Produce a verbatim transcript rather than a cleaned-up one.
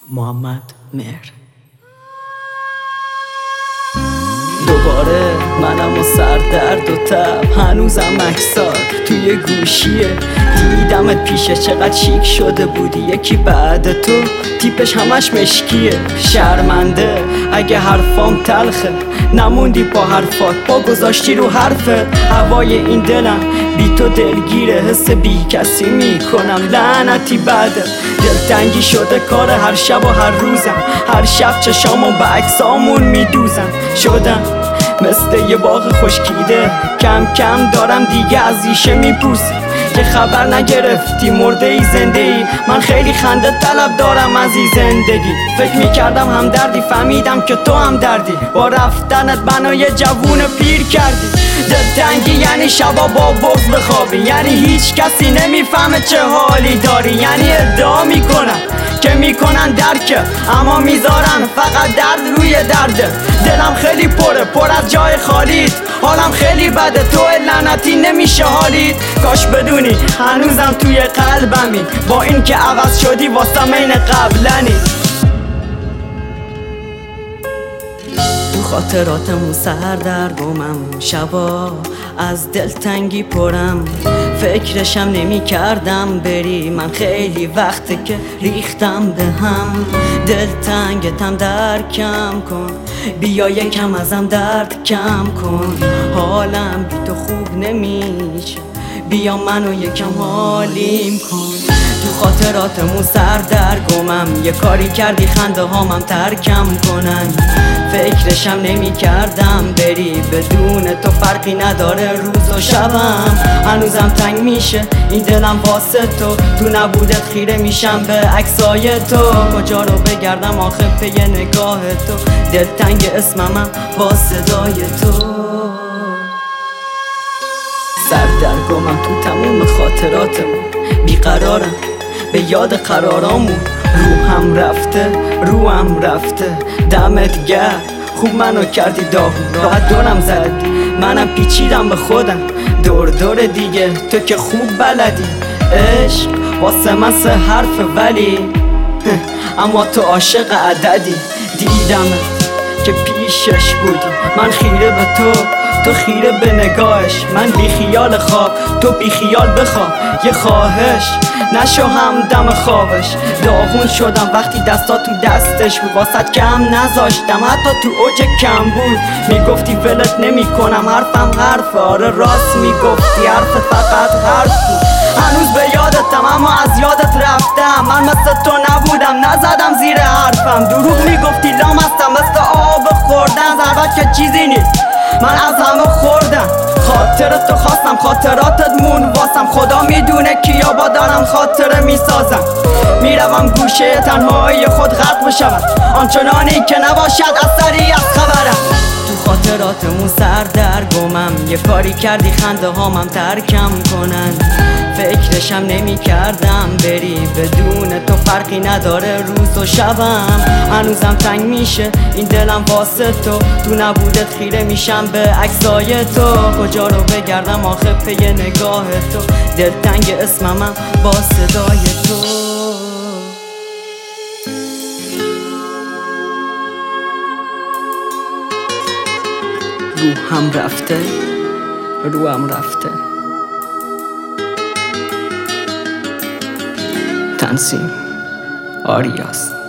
محمد مهر. دوباره منم و سردرد و تب، هنوزم عکسات توی گوشیه. دیدمت پیشه چقدر شیک شده بودی، یکی بعد تو تیپش همش مشکیه. شرمنده اگه حرفام تلخه، نموندی با حرفات، با گذاشتی رو حرفت. هوای این دلم بی تو دلگیره، حس بی کسی میکنم لعنتی بعدت. دلتنگی شده کار هر شب و هر روزم، هر شب چشامو به عکسامون میدوزم. شدم مثل یه باغ خشکیده، کم کم دارم دیگه از ریشه میپوسم. که خبر نگرفتی مرده ای زنده ای، من خیلی خنده طلب دارم از این زندگی. فکر میکردم هم دردی، فهمیدم که تو هم دردی. با رفتنت منو یه جوون پیر کردی. دلتنگی یعنی شبا با بغض بخوابی، یعنی هیچ کسی نمیفهمه چه حالی داری. یعنی ادعا میکنن که میکنن درکه، اما میذارن فقط درد روی درده. دلم خیلی پره، پر از جای خالیت، حالم خیلی بده، تو لعنتی نمیشه حالیت. کاش بدونی هنوزم توی قلبمی، با این که عوض شدی واسم این قبلنی. تو خاطراتمون سردرگمم، شبا از دلتنگی پرم. فکرشم نمی کردم بری، من خیلی وقته که ریختم به هم. دلتنگتم درکم کن، بیا یکم ازم درد کم کن. حالم بی تو خوب نمیشه، بیا منو یکم حالیم کن. تو خاطراتمون سردرگمم، یه کاری کردی خنده هامم ترکم کنن. فکرشم نمی کردم بری، بدون تو فرقی نداره روز و شبم. هنوزم تنگ میشه این دلم واسه تو، تو نبودت خیره میشم به عکسای تو. کجا رو بگردم آخه پی نگاه تو، دلتنگ اسممم با صدای تو. سردرگمم تو تموم خاطراتمون، بیقرارم به یاد قرارامون. روحم رفته روحم رفته، دمت گرم خوب منو کردی داغون. راحت دورم زدی منم پیچیدم به خودم، دور دور دیگه تو که خوب بلدی. عشق واسه من سه حرفه ولی اما تو عاشق عددی. دیدمت که پیشش بودی، من خیره به تو، تو خیره به نگاهش. من بی خیال خواب، تو بی خیال بخواب. یه خواهش نشو همدم خوابش. داغون شدم وقتی دستا تو دستش بود، واسط کم نذاشتم حتی تو اوج کم بود. میگفتی ولت نمی کنم، حرفم حرفه، آره راست میگفتی، حرفت فقط حرف بود. هنوز به یادتم اما از یادت رفتم، من مثل تو نبودم، نزدم زیر حرفم. دروغ میگفتی لام هستم مثل آب خوردن، ضربت که چیزی نیست من از همه خوردم. خاطرت تو خواستم، خاطراتت مون واسم. خدا میدونه کیا با دارم خاطره میسازم. میروم گوشه تنهایی خود غرق بشم، آنچنانی که نباشد اثری از خبرم. تو خاطراتمون سردرگمم، یه کاری کردی خنده هامم ترکم کنن. فکرشم نمی کردم بری، بدون تو فرقی نداره روز و شبم. هنوزم تنگ میشه این دلم واسه تو، تو نبودت خیره میشم به عکسای تو. کجا رو بگردم آخه پی نگاه تو، دلتنگ اسممم با صدای تو. روحم رفته روحم رفته. تنظیم آریاس.